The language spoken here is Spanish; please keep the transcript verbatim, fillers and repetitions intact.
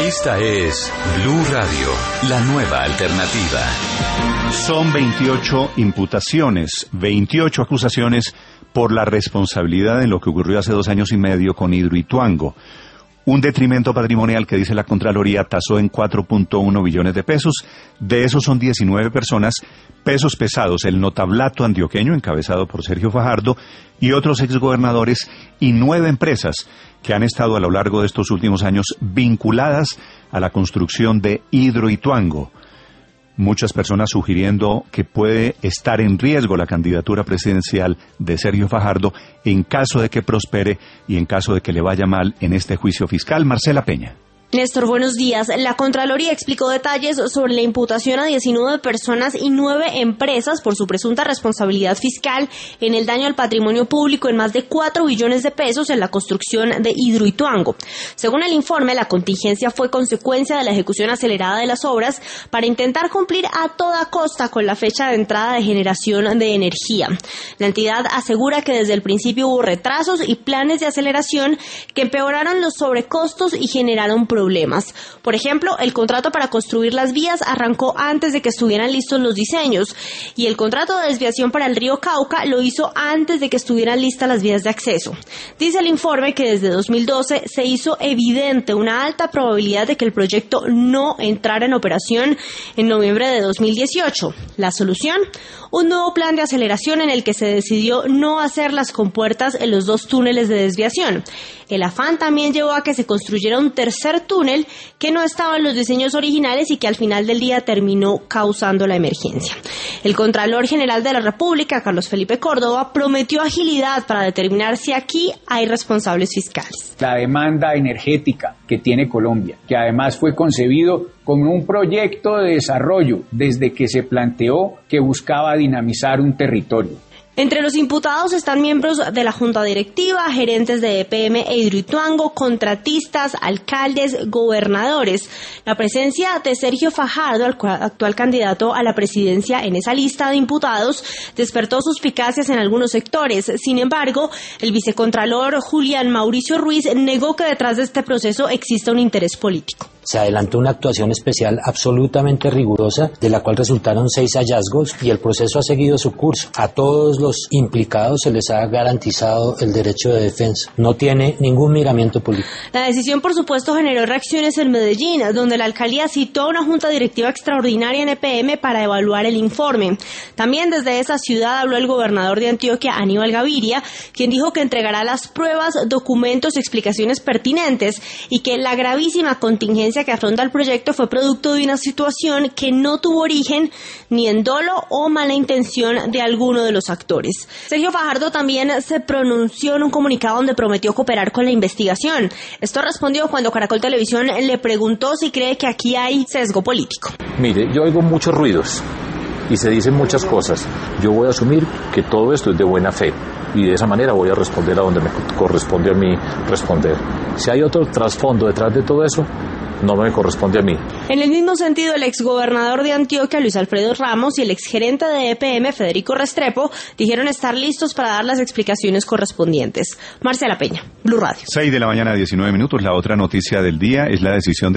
Esta es Blue Radio, la nueva alternativa. Son veintiocho imputaciones, veintiocho acusaciones por la responsabilidad en lo que ocurrió hace dos años y medio con Hidroituango. Un detrimento patrimonial que dice la Contraloría tasó en cuatro punto uno billones de pesos. De esos son diecinueve personas, pesos pesados, el notablato antioqueño encabezado por Sergio Fajardo y otros exgobernadores y nueve empresas que han estado a lo largo de estos últimos años vinculadas a la construcción de Hidroituango. Muchas personas sugiriendo que puede estar en riesgo la candidatura presidencial de Sergio Fajardo en caso de que prospere y en caso de que le vaya mal en este juicio fiscal. Marcela Peña. Néstor, buenos días. La Contraloría explicó detalles sobre la imputación a diecinueve personas y nueve empresas por su presunta responsabilidad fiscal en el daño al patrimonio público en más de cuatro billones de pesos en la construcción de Hidroituango. Según el informe, la contingencia fue consecuencia de la ejecución acelerada de las obras para intentar cumplir a toda costa con la fecha de entrada de generación de energía. La entidad asegura que desde el principio hubo retrasos y planes de aceleración que empeoraron los sobrecostos y generaron problemas. Problemas. Por ejemplo, el contrato para construir las vías arrancó antes de que estuvieran listos los diseños y el contrato de desviación para el río Cauca lo hizo antes de que estuvieran listas las vías de acceso. Dice el informe que desde dos mil doce se hizo evidente una alta probabilidad de que el proyecto no entrara en operación en noviembre de dos mil dieciocho. La solución, un nuevo plan de aceleración en el que se decidió no hacer las compuertas en los dos túneles de desviación. El afán también llevó a que se construyera un tercer túnel que no estaba en los diseños originales y que al final del día terminó causando la emergencia. El Contralor General de la República, Carlos Felipe Córdoba, prometió agilidad para determinar si aquí hay responsables fiscales. La demanda energética que tiene Colombia, que además fue concebido como un proyecto de desarrollo desde que se planteó que buscaba dinamizar un territorio. Entre los imputados están miembros de la Junta Directiva, gerentes de E P M e Hidroituango, contratistas, alcaldes, gobernadores. La presencia de Sergio Fajardo, el actual candidato a la presidencia en esa lista de imputados, despertó suspicacias en algunos sectores. Sin embargo, el vicecontralor Julián Mauricio Ruiz negó que detrás de este proceso exista un interés político. Se adelantó una actuación especial absolutamente rigurosa, de la cual resultaron seis hallazgos y el proceso ha seguido su curso. A todos los implicados se les ha garantizado el derecho de defensa. No tiene ningún miramiento político. La decisión, por supuesto, generó reacciones en Medellín, donde la alcaldía citó a una junta directiva extraordinaria en E P M para evaluar el informe. También desde esa ciudad habló el gobernador de Antioquia, Aníbal Gaviria, quien dijo que entregará las pruebas, documentos y explicaciones pertinentes y que la gravísima contingencia que afronta el proyecto fue producto de una situación que no tuvo origen ni en dolo o mala intención de alguno de los actores. Sergio Fajardo también se pronunció en un comunicado donde prometió cooperar con la investigación. Esto respondió cuando Caracol Televisión le preguntó si cree que aquí hay sesgo político. Mire, yo oigo muchos ruidos y se dicen muchas cosas. Yo voy a asumir que todo esto es de buena fe y de esa manera voy a responder a donde me corresponde a mí responder. Si hay otro trasfondo detrás de todo eso, no me corresponde a mí. En el mismo sentido, el exgobernador de Antioquia, Luis Alfredo Ramos, y el exgerente de E P M, Federico Restrepo, dijeron estar listos para dar las explicaciones correspondientes. Marcela Peña, Blue Radio. seis de la mañana, diecinueve minutos. La otra noticia del día es la decisión de